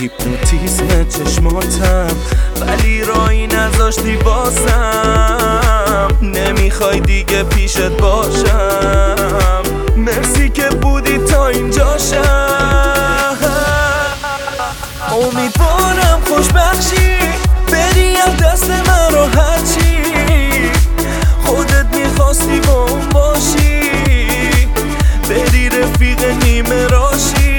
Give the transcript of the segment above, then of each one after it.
هیپنوتیزم چشماتم، ولی رایی نذاشتی بازم. نمیخوای دیگه پیشت باشم، مرسی که بودی تا اینجاشم. امیدوارم خوشبخشی بری از دست من راحت چی. خودت میخواستی با اون باشی، بری رفیق نیمه راشی.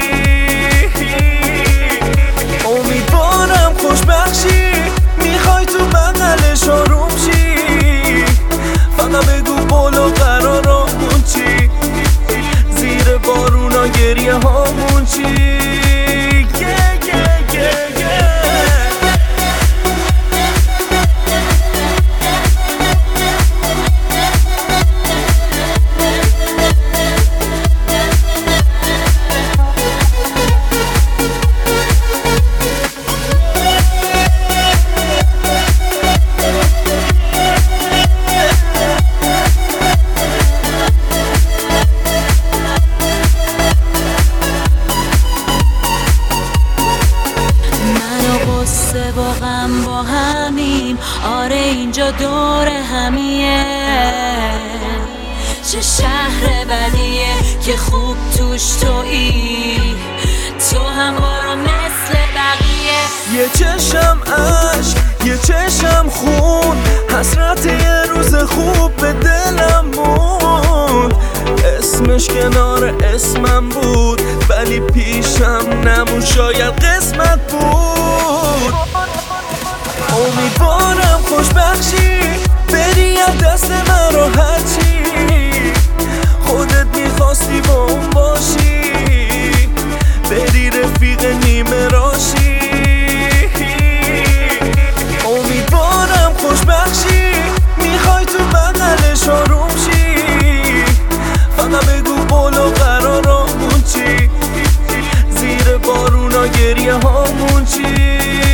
امیدوارم خوشبخشی میخوای تو بغلش آروم شی. فقط بگو بالا قرارمون چی، زیر بارونا گریه هامون چی. با غم با همیم، آره اینجا دور همیه. چه شهر بدیه که خوب توش تویی، تو هم برو مثل بقیه. یه چشم عشق یه چشم خون، حسرت یه روز خوب به دلم موند. اسمش کنار اسمم بود، ولی پیشم نمون، شاید قسمت بود. امیدوارم خوشبخشی بری از دست من راحت چی. خودت میخواستی با اون باشی، بری رفیق نیمه راشی. امیدوارم خوشبخشی میخوای تو بغلش آروم شی. فقط بگو بالا قرارمون چی، زیر بارونا گریه هامون چی.